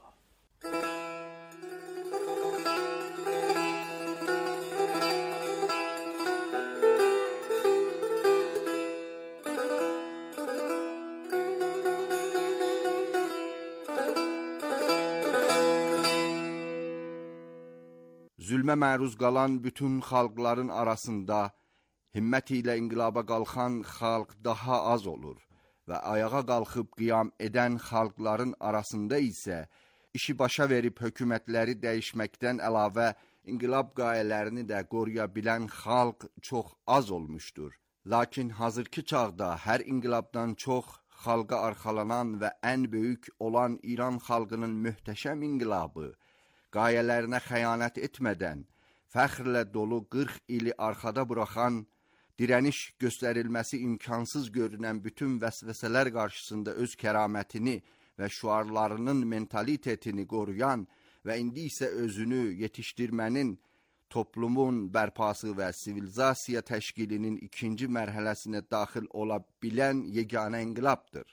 Zülmə məruz qalan bütün xalqların arasında himmət ilə inqilaba qalxan xalq daha az olur və ayağa qalxıb qiyam edən xalqların arasında isə işi başa verib hökumətləri dəyişməkdən əlavə inqilab qayələrini də qoruya bilən xalq çox az olmuşdur. Lakin hazırki çağda hər inqilabdan çox xalqa arxalanan və ən böyük olan İran xalqının möhtəşəm inqilabı, qayələrinə xəyanət etmədən, fəxrlə dolu 40 ili arxada buraxan, dirəniş göstərilməsi imkansız görünən bütün vəsvəsələr qarşısında öz kəramətini və şüarlarının mentalitetini qoruyan və indi isə özünü yetişdirmənin, toplumun bərpası və sivilizasiya təşkilinin ikinci mərhələsinə daxil ola bilən yeganə inqilabdır.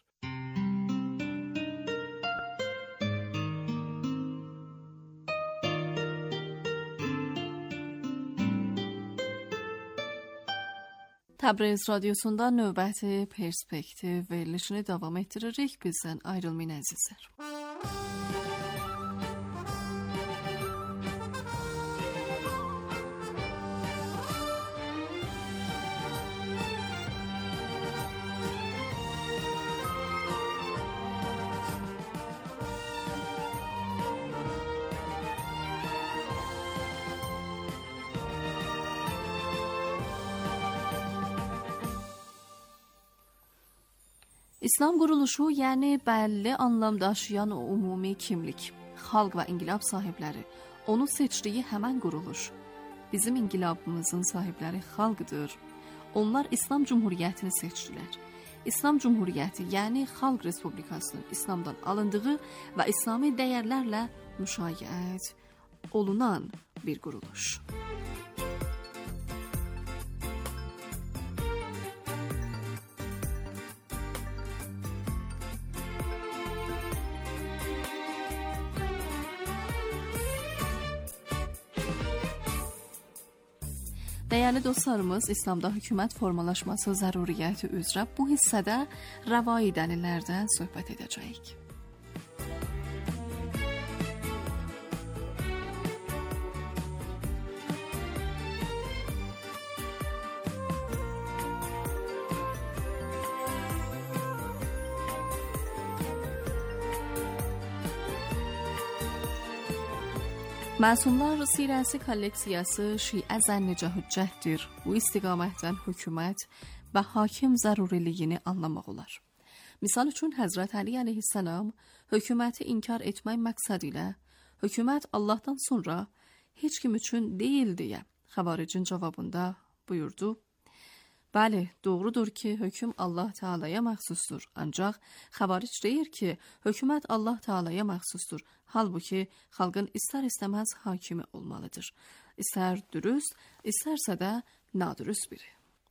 Təbriz Radyosunda növbəti perspektiv verilişini davam etdiririk. Bizdən ayrılmayın əzizlər. İslam quruluşu, yəni bəlli anlam daşıyan o ümumi kimlik, xalq və inqilab sahibləri, onu seçdiyi həmən quruluş. Bizim inqilabımızın sahibləri xalqdır. Onlar İslam Cumhuriyyətini seçdilər. İslam Cumhuriyyəti, yəni Xalq Respublikasının İslamdan alındığı və İslami dəyərlərlə müşayiət olunan bir quruluş. Dəyərli dostlarımız, İslamda hökumət formalaşması zəruriyyəti üzrə bu hissədə rəvai dəlillərdən söhbət edəcəyik. Məsumlar sirəsi kolleksiyası Şiə zənnicə hüccətdir. Bu istiqamətdən hökumət və hakim zəruriliyini anlamaq olar. Misal üçün Həzrət Əli əleyhissalam hökuməti inkar etmək məqsədi ilə hökumət Allahdan sonra heç kim üçün deyil deyə xəvaricin cavabında buyurdu. Bəli, doğrudur ki, hökm Allah Teala'ya məxsusdur. Ancaq xəvaric deyir ki, hökumət Allah Teala'ya məxsusdur. Halbuki xalqın istər-istəməz hakimi olmalıdır. İstər dürüst, istərsə də nadürüst biri.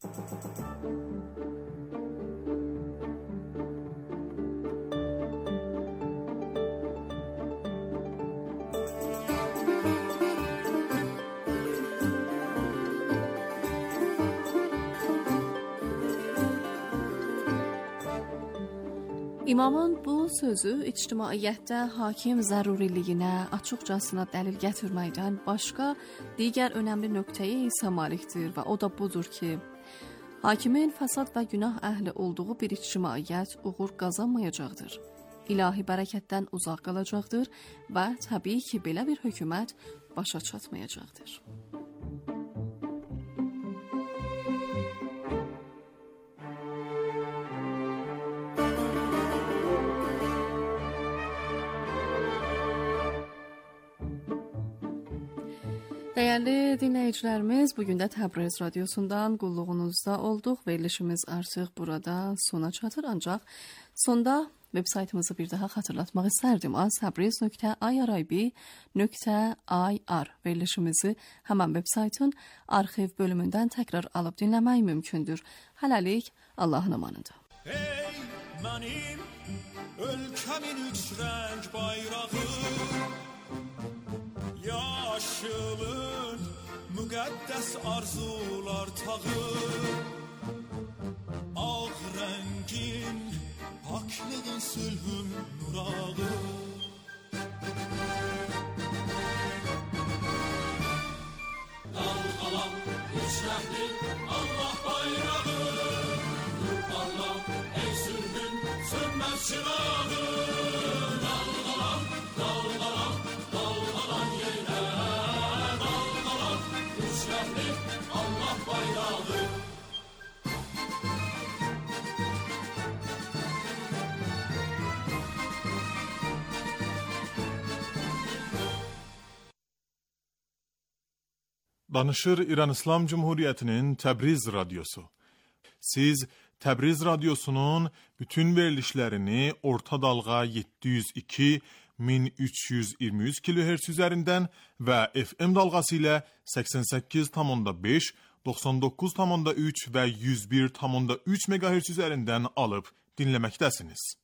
İmamın bu sözü ictimaiyyətdə hakim zəruriliyinə açıqcasına dəlil gətirməkdən başqa digər önəmli nöqtəyə isə malikdir və o da budur ki, Hakimin fəsad və günah əhli olduğu bir ictimaiyyət uğur qazanmayacaqdır. İlahi bərəkətdən uzaq qalacaqdır və təbii ki, belə bir hökumət başa çatmayacaqdır. Dəyərli dinləyicilərimiz, bugün də Təbriz radiosundan qulluğunuzda olduq. Verilişimiz artıq burada sona çatır, ancaq sonda web saytımızı bir daha xatırlatmaq istərdim. aztabriz.irib.ir verilişimizi həmən web saytın arxiv bölümündən təkrar alıb dinləmək mümkündür. Hələlik Allahın amanında. Ey mənim ölkəmin üç rəng bayrağı, yaşılın müqəddəs arzular tağı, ağ rəngin paklığın sülhün nurağı. Dalğalan üç rəngli Allah bayrağı, nur parla ey sülhün sönməz çırağı. Dalğalan, dalğalan, dalğalan yenə, dalğalan üç rəngli Allah bayrağı. Danışır İran İslam Cumhuriyeti'nin Təbriz Radyosu. Siz Təbriz Radyosu'nun bütün verilişlerini orta dalga 702 1323 kHz üzerinden ve FM dalgası ile 88,5, 99,3 ve 101,3 MHz üzerinden alıp dinlemektesiniz.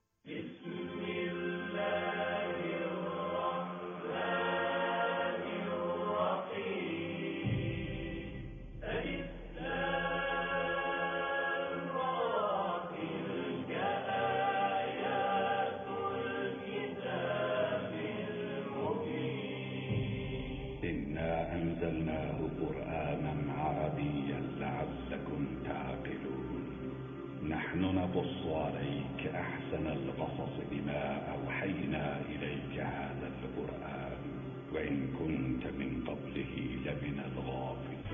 أنزلناه قرآنا عربيا لعلكم تعقلون نحن نقص عليك أحسن القصص بما أوحينا إليك هذا القرآن وإن كنت من قبله لمن الغافلين.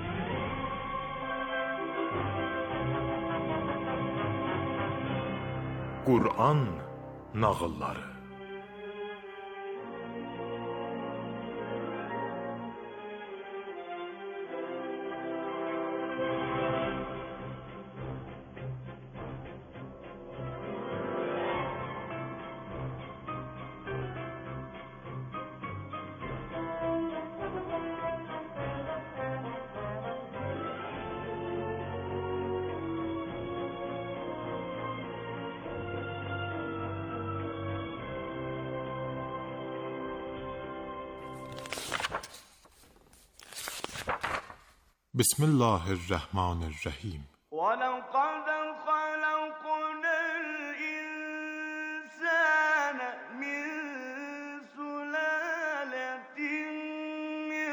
Qur'an nağılları. Bismillahirrahmanirrahim. وَلَقَدْ خَلَقْنَا الْإِنسَانَ مِنْ سُلَالَةٍ مِنْ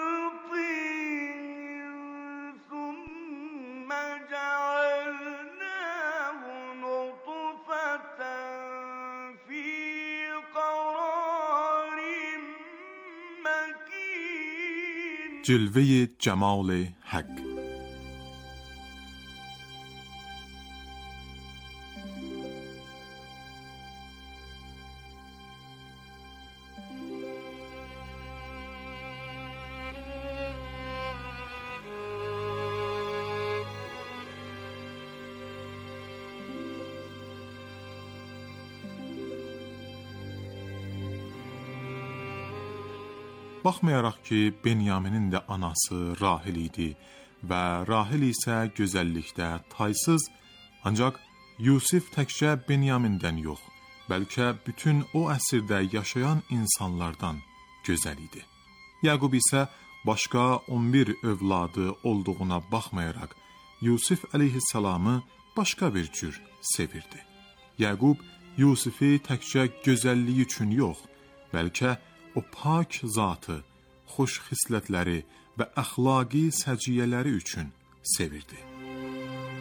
طِينٍ ثُمَّ جَعَلْنَاهُ نُطْفَةً فِي قَرَارٍ مَكِينٍ. Cilve-i Cemal-i Hak. Baxmayaraq ki, Benyamin'in de anası Rahil idi və Rahil isə gözəllikdə taysız, ancaq Yusif təkcə Benyamin'dən yox, bəlkə bütün o əsrdə yaşayan insanlardan gözəl idi. Yaqub isə başqa 11 övladı olduğuna baxmayaraq, Yusif əleyhissalamı başqa bir cür sevirdi. Yaqub Yusifi təkcə gözəlliyi üçün yox, bəlkə o pak zatı, xoş xislətləri və əxlaqi səciyyələri üçün sevirdi.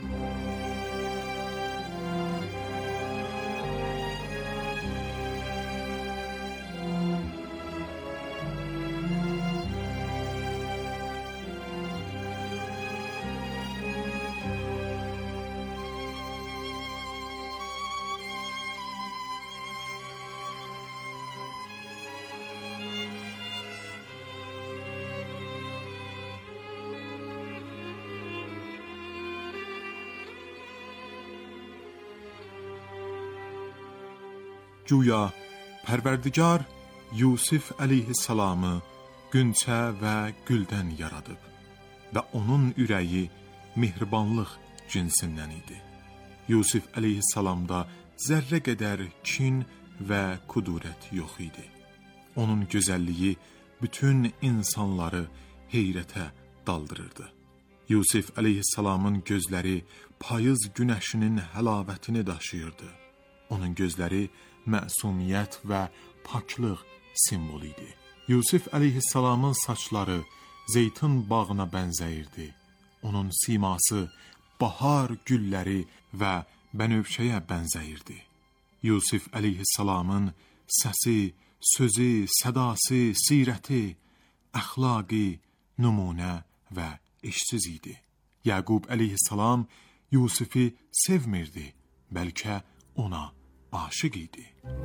Güya Pərverdigar Yusif əleyhissalamı günçə və güldən yaradıb və onun ürəyi mehribanlıq cinsindən idi. Yusif əleyhissalamda zərrə qədər kin və kudurət yox idi. Onun gözəlliyi bütün insanları heyrətə daldırırdı. Yusif əleyhissalamın gözləri payız günəşinin həlavətini daşıyırdı. Onun gözləri məsumiyyət və paklıq simvolu idi. Yusif əleyhissalamın saçları zeytun bağına bənzəyirdi. Onun siması bahar gülləri və bənövşəyə bənzəyirdi. Yusif əleyhissalamın səsi, sözü, sədası, sirəti, əxlaqi, nümunə və eşsiz idi. Yaqub əleyhissalam Yusifi sevmirdi, bəlkə ona aşık idi.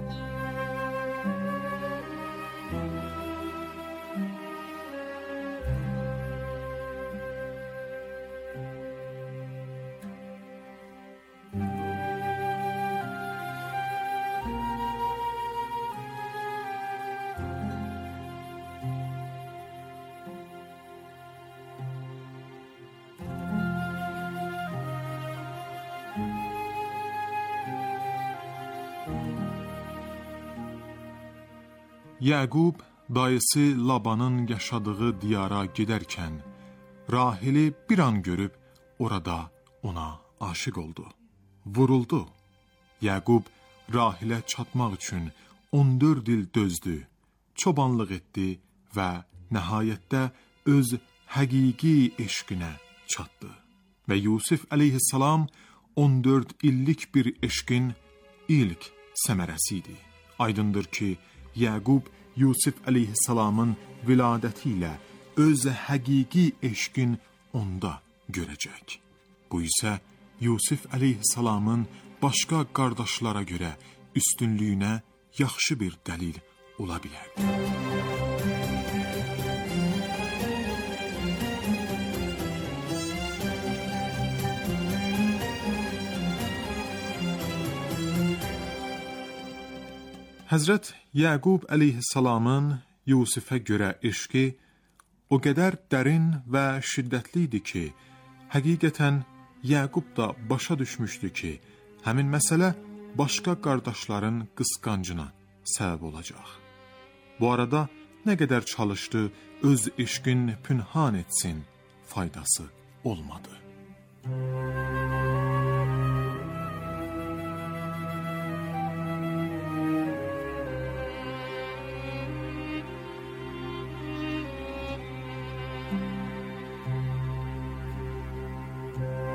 Yaqub dayısı Labanın yaşadığı diyara gedərkən Rahili bir an görüb orada ona aşık oldu. Vuruldu. Yaqub Rahilə çatmaq üçün 14 il dözdü, çobanlıq etdi və nəhayətdə öz həqiqi eşqinə çatdı. Və Yusif əleyhissalam 14 illik bir eşqin ilk səmərəsi idi. Aydındır ki, Yaqub Yusif əleyhissalamın viladəti ilə öz həqiqi eşqin onda görəcək. Bu isə Yusif əleyhissalamın başqa qardaşlara görə üstünlüyünə yaxşı bir dəlil ola bilərdi. Həzrət Yaqub əleyhissalamın Yusifə görə eşqi o qədər dərin və şiddətli idi ki, həqiqətən Yaqub da başa düşmüşdü ki, həmin məsələ başqa qardaşların qısqancına səbəb olacaq. Bu arada nə qədər çalışdı, öz eşqin pünhan etsin, faydası olmadı.